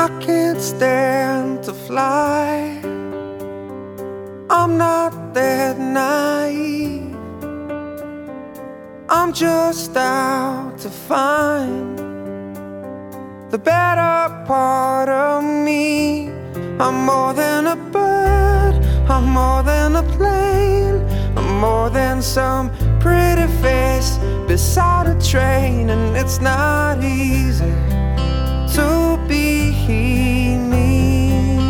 I can't stand to fly. I'm not that naive. I'm just out to find the better part of me. I'm more than a bird, I'm more than a plane, I'm more than some pretty face beside a train. And it's not easy to be me.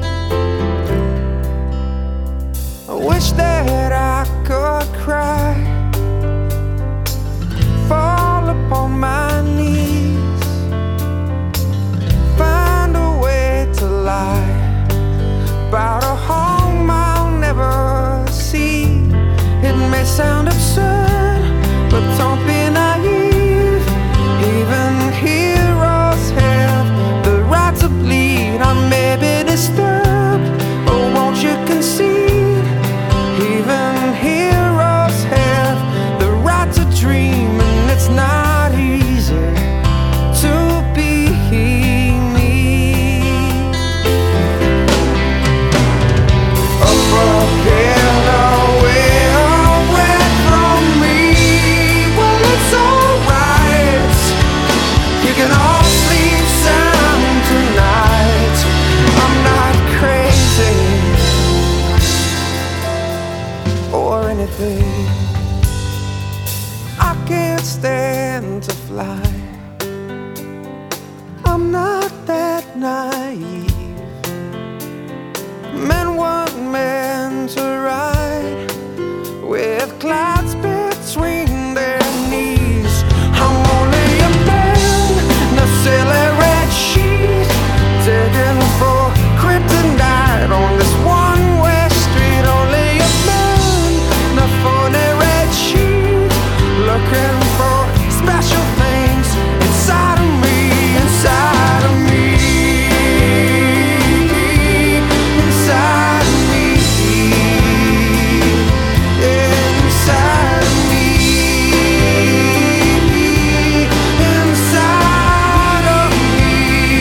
I wish that I could cry, fall upon my knees, find a way to lie about a home I'll never see. It may sound absurd, but don't be naive. Even heroes have the right to bleed. I may be disturbed, but won't you concede? Even heroes have the right to dream, and it's not easy to be me. A broken away from me. Well, it's alright, you can all sleep sound tonight. I'm not crazy or anything. I can't stand to fly. I'm not that naive. Men weren't meant to ride with clouds between their knees. I'm only a man in a silly red sheet, digging for kryptonite on this one-way street. Only a man in a funny red sheet, looking for special things inside of me, inside of me, inside of me, inside of me, inside of me.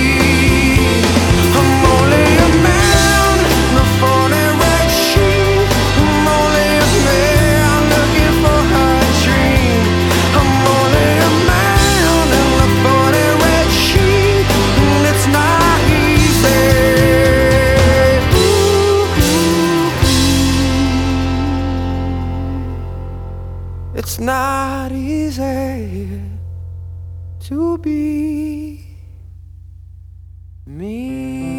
I'm only a man in a funny red sheet. I'm only a man looking for a dream. I'm only a man in a funny red sheet, and it's not easy. It's not easy to be me.